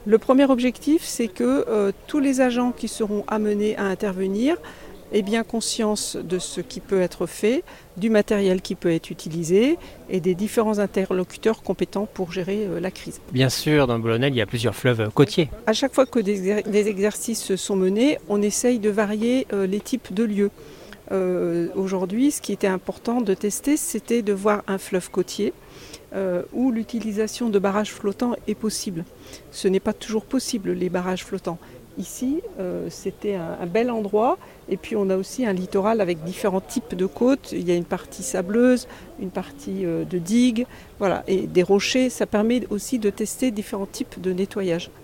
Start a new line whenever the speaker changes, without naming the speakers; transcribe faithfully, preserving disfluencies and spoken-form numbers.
Le premier objectif, c'est que euh, tous les agents qui seront amenés à intervenir aient bien conscience de ce qui peut être fait, du matériel qui peut être utilisé et des différents interlocuteurs compétents pour gérer euh, la crise.
Bien sûr, dans le Boulonnais, il y a plusieurs fleuves côtiers.
À chaque fois que des, des exercices sont menés, on essaye de varier euh, les types de lieux. Euh, aujourd'hui, ce qui était important de tester, c'était de voir un fleuve côtier euh, où l'utilisation de barrages flottants est possible. Ce n'est pas toujours possible, les barrages flottants. Ici, euh, c'était un, un bel endroit, et puis on a aussi un littoral avec différents types de côtes. Il y a une partie sableuse, une partie euh, de digue, voilà, et des rochers. Ça permet aussi de tester différents types de nettoyage.